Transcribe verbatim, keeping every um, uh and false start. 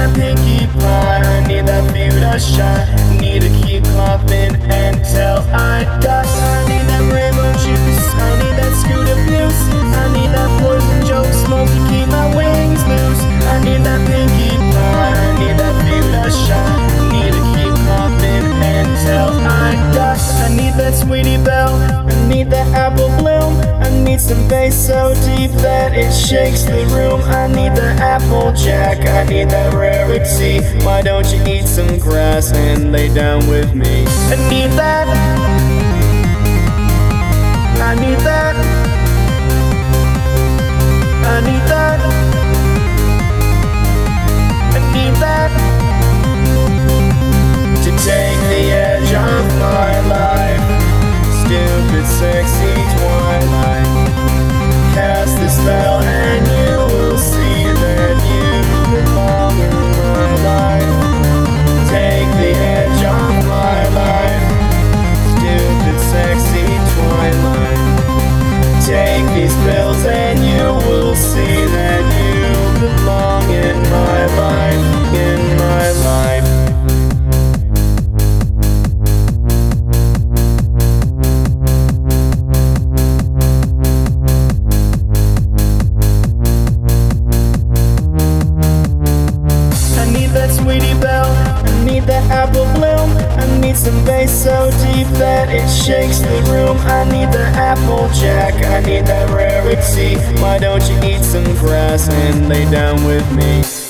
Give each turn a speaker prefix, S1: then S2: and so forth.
S1: that pinkie pie, I need that Fuchsia shot. Need to keep coughing until I die. I need that rainbow juice, I need that scoot abuse, I need that poison joke smoke to keep my wings loose. I need that pinkie pie, I need that Fuchsia shot. Need to keep coughing until I die. I need that Sweetie Belle, I need that apple bloom, I need some bass so deep that it shakes the room. I need the Applejack, I need that rarity. Why don't you eat some grass and lay down with me? I need that, I need that, I need that, I need that, to take the edge off my life. Stupid sexy twilight, cast the spell and you will see that you belong in my life. Take the edge off my life. Stupid sexy twilight, take these pills and you will see that you belong in my life, in my life. Sweetie Belle, I need that apple bloom, I need some bass so deep that it shakes the room. I need the Applejack, I need that rarity. Why don't you eat some grass and lay down with me?